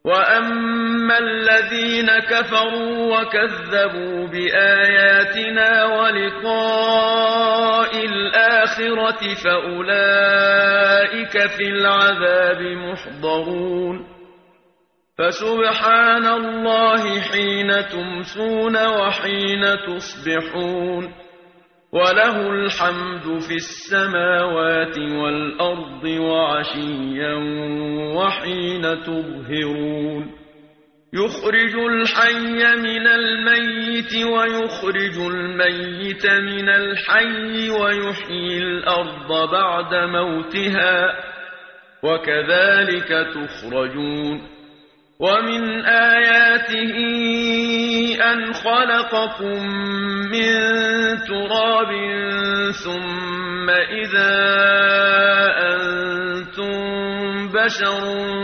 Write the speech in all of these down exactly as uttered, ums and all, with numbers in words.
وَأَمَّا الَّذِينَ كَفَرُوا وَكَذَّبُوا بِآيَاتِنَا وَلِقَاءِ الْآخِرَةِ فَأُولَئِكَ في الْعَذَابِ مُحْضَرُونَ فَسُبْحَانَ اللَّهِ حِينَ تُمْسُونَ وَحِينَ تُصْبِحُونَ وَلَهُ الْحَمْدُ فِي السَّمَاوَاتِ وَالْأَرْضِ وَعَشِيًّا وَحِينَ تُظْهِرُونَ يُخْرِجُ الْحَيَّ مِنَ الْمَيِّتِ وَيُخْرِجُ الْمَيِّتَ مِنَ الْحَيِّ وَيُحْيِي الْأَرْضَ بَعْدَ مَوْتِهَا وَكَذَلِكَ تُخْرَجُونَ وَمِنْ آيَاتِهِ أَنْ خَلَقَكُم مِّن تُرَابٍ ثُمَّ إِذَا أَنتُم بَشَرٌ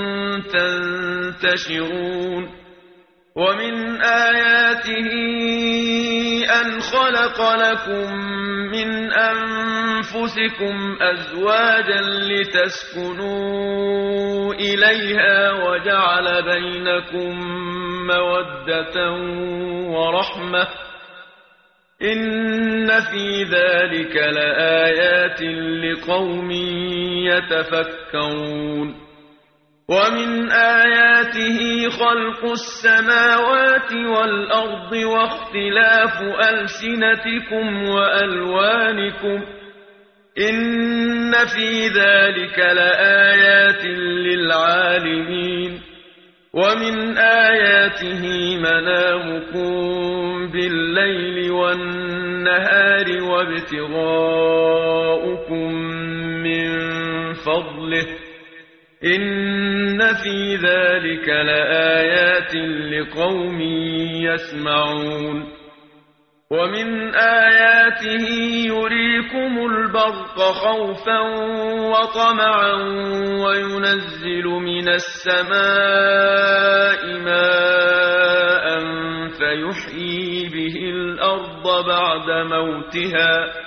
تَنتَشِرُونَ وَمِنْ آيَاتِهِ أَنْ خَلَقَ لَكُم مِّنْ أَنفُسِكُمْ أَزْوَاجًا لِّتَسْكُنُوا إِلَيْهَا وَجَعَلَ بَيْنَكُم مَّوَدَّةً وَرَحْمَةً ۚ إِنَّ فِي ذَلِكَ لَآيَاتٍ لِّقَوْمٍ يَتَفَكَّرُونَ وَمِنْ آيَاتِهِ خَلْقُ السَّمَاوَاتِ وَالْأَرْضِ وَاخْتِلَافُ أَلْسِنَتِكُمْ وَأَلْوَانِكُمْ ۚ إِنَّ فِي ذَلِكَ لَآيَاتٍ لِّلْعَالِمِينَ وَمِنْ آيَاتِهِ مَنَامُكُم بِاللَّيْلِ وَالنَّهَارِ وَابْتِغَاؤُكُم مِّن فَضْلِهِ ۚ إِنَّ فِي ذَلِكَ لَآيَاتٍ لِّقَوْمٍ يَسْمَعُونَ وَمِنْ آيَاتِهِ يُرِيكُمُ الْبَرْقَ خَوْفًا وَطَمَعًا وَيُنَزِّلُ مِنَ السَّمَاءِ مَاءً فَيُحْيِي بِهِ الْأَرْضَ بَعْدَ مَوْتِهَا ۚ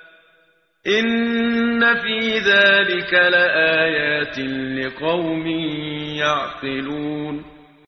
إِنَّ فِي ذَلِكَ لَآيَاتٍ لِّقَوْمٍ يَعْقِلُونَ